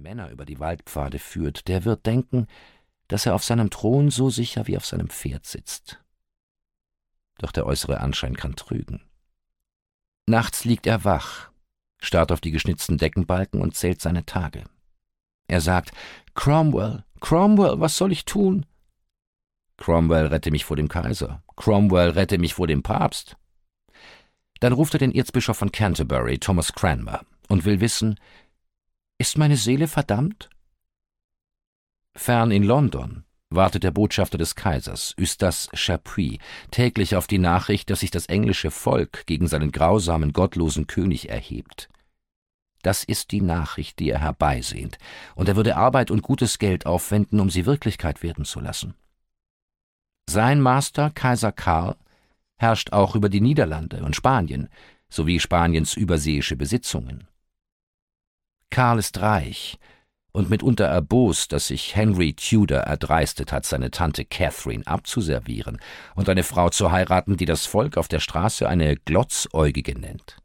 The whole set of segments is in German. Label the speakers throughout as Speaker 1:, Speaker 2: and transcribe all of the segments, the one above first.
Speaker 1: Männer über die Waldpfade führt, der wird denken, dass er auf seinem Thron so sicher wie auf seinem Pferd sitzt. Doch der äußere Anschein kann trügen. Nachts liegt er wach, starrt auf die geschnitzten Deckenbalken und zählt seine Tage. Er sagt: »Cromwell, Cromwell, was soll ich tun?« »Cromwell, rette mich vor dem Kaiser. Cromwell, rette mich vor dem Papst.« Dann ruft er den Erzbischof von Canterbury, Thomas Cranmer, und will wissen: »Ist meine Seele verdammt?« Fern in London wartet der Botschafter des Kaisers, Eustace Chapuis, täglich auf die Nachricht, dass sich das englische Volk gegen seinen grausamen, gottlosen König erhebt. Das ist die Nachricht, die er herbeisehnt, und er würde Arbeit und gutes Geld aufwenden, um sie Wirklichkeit werden zu lassen. Sein Master, Kaiser Karl, herrscht auch über die Niederlande und Spanien, sowie Spaniens überseeische Besitzungen. Karl ist reich und mitunter erbost, dass sich Henry Tudor erdreistet hat, seine Tante Catherine abzuservieren und eine Frau zu heiraten, die das Volk auf der Straße eine Glotzäugige nennt.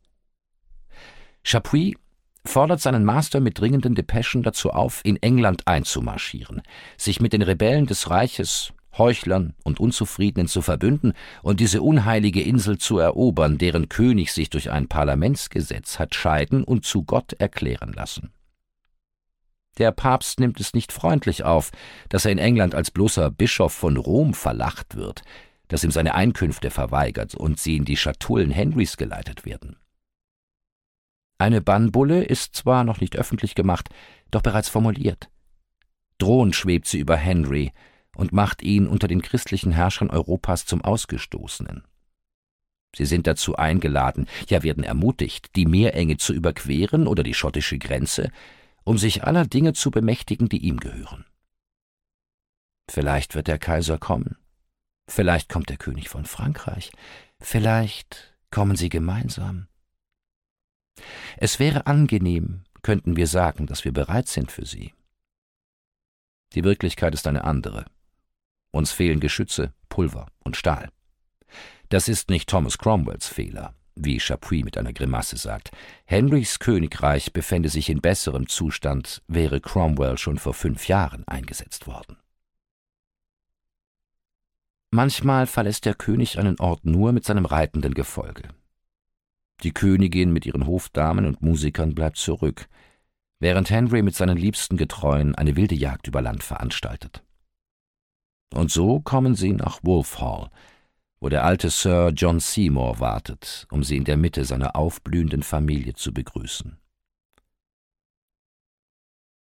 Speaker 1: Chapuis fordert seinen Master mit dringenden Depeschen dazu auf, in England einzumarschieren, sich mit den Rebellen des Reiches, Heuchlern und Unzufriedenen zu verbünden und diese unheilige Insel zu erobern, deren König sich durch ein Parlamentsgesetz hat scheiden und zu Gott erklären lassen. Der Papst nimmt es nicht freundlich auf, dass er in England als bloßer Bischof von Rom verlacht wird, dass ihm seine Einkünfte verweigert und sie in die Schatullen Henrys geleitet werden. Eine Bannbulle ist zwar noch nicht öffentlich gemacht, doch bereits formuliert. Drohend schwebt sie über Henry und macht ihn unter den christlichen Herrschern Europas zum Ausgestoßenen. Sie sind dazu eingeladen, ja werden ermutigt, die Meerenge zu überqueren oder die schottische Grenze, um sich aller Dinge zu bemächtigen, die ihm gehören. Vielleicht wird der Kaiser kommen, vielleicht kommt der König von Frankreich, vielleicht kommen sie gemeinsam. Es wäre angenehm, könnten wir sagen, dass wir bereit sind für sie. Die Wirklichkeit ist eine andere. Uns fehlen Geschütze, Pulver und Stahl. Das ist nicht Thomas Cromwells Fehler, wie Chapuis mit einer Grimasse sagt. Henrys Königreich befände sich in besserem Zustand, wäre Cromwell schon vor 5 Jahren eingesetzt worden. Manchmal verlässt der König einen Ort nur mit seinem reitenden Gefolge. Die Königin mit ihren Hofdamen und Musikern bleibt zurück, während Henry mit seinen liebsten Getreuen eine wilde Jagd über Land veranstaltet. Und so kommen sie nach Wolfhall, wo der alte Sir John Seymour wartet, um sie in der Mitte seiner aufblühenden Familie zu begrüßen.